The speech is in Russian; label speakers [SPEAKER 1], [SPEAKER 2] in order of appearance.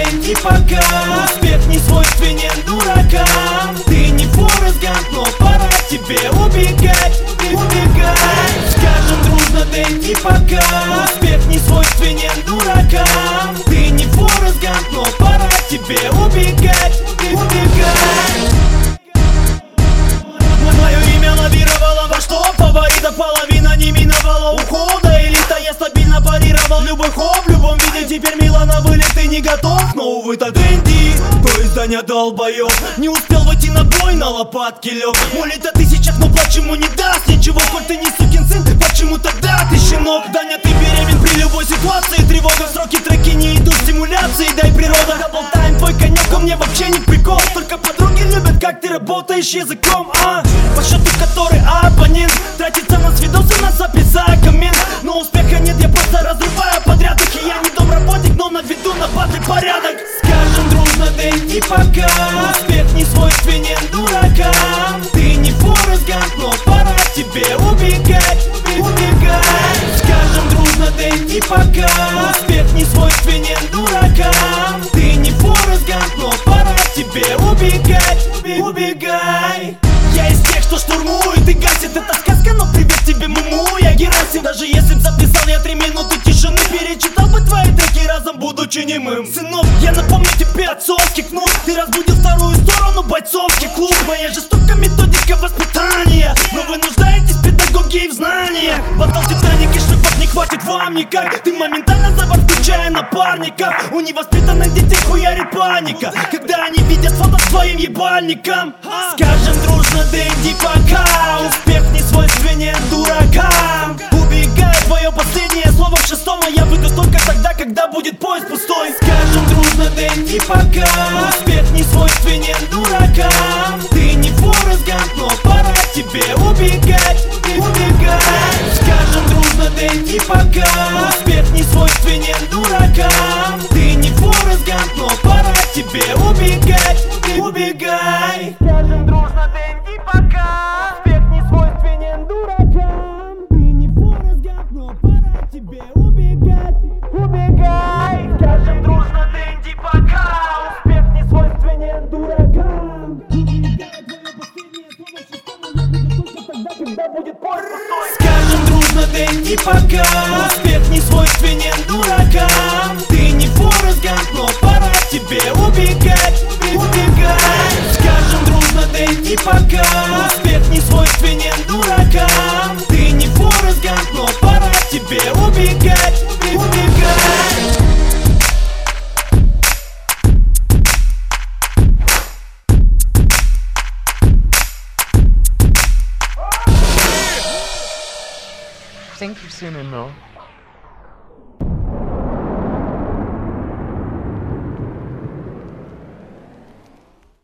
[SPEAKER 1] деньги пока. Успех не свойственен дуракам. Ты не Форрест Гамп, но пора тебе убегать, убегать. Скажем дружно деньги пока. Успех не свойственен дуракам. Ты не Форрест Гамп, но пора тебе убегать, убегать. Мое имя лавировало во что? Фаворита половина не миновала ухода. Элита я стабильно парировал любой хоп. В любом виде теперь мило на вылет, ты не готов. Но увы-то Дэнди, то издание долбоёб. Не успел войти на бой, на лопатки лёг. Молит о тысячах, но почему не даст ничего? Хоть ты не сукин сын, почему тогда ты щенок? Даня, ты беремен при любой ситуации. Тревога, сроки, треки не идут стимуляции. Дай природа, даблтайм, твой конек, а мне вообще не прикол. Только подруги любят, как ты работаешь языком, по счету который абонент тратится на свидосы, на запись, коммент. Но успеха нет, я просто разрываю подрядок. И я не домработник, но наведу на батле порядок. Скажем дружно деньги пока. Успех не свойственен дуракам. Ты не Форрест Гамп, но пора тебе убегать, убегать. Скажем дружно деньги пока. Успех не свойственен дуракам. Ты не Форрест Гамп, но пора тебе убегать, убегай. Я из тех, что штурмует и гасит. Это сказка, но привет тебе, Муму. Я Герасим, даже если б записал я 3 минуты тишины. Перечитал бы твои треки разом, будучи немым. Сынок, я напомню тебе отцовский кнут. Ты разбудил вторую сторону, бойцовский клуб. Моя жестокая методика воспитания. Но вы нуждаетесь, педагоги, и в знаниях. Батл Титаник и шипов не хватит вам никак. Ты моментально забор, включая напарников. У невоспитанных детей хуярит паника, когда они видят фото с твоим ебальником. Скажем дружно деньги пока. Успех не свойственен дуракам. Убегай, твое последнее слово в шестом. А я выйду только тогда, когда будет поезд пустой. Скажем дружно деньги пока. Успех не свойственен дуракам. Ты не Форрест Гамп, но пора тебе убегать, убегать. Скажем дружно деньги пока. Успех не свойственен дуракам. Ты не Форрест Гамп, но пора тебе убегать, убегай. Скажем дружно деньги пока. Успех не свойственен дуракам. Ты не Форрест Гамп, но пора тебе убегать, убегай. Скажем дружно деньги пока. Успех не свойственен дуракам. Скажем дружно деньги пока. Успех не свойственен дуракам. Ты не Форрест Гамп, но пора тебе убегать, убегать. Скажем дружно деньги пока. Успех не свойственен дуракам. Ты не Форрест Гамп, но пора тебе убегать, убегать.
[SPEAKER 2] Think you've seen enough.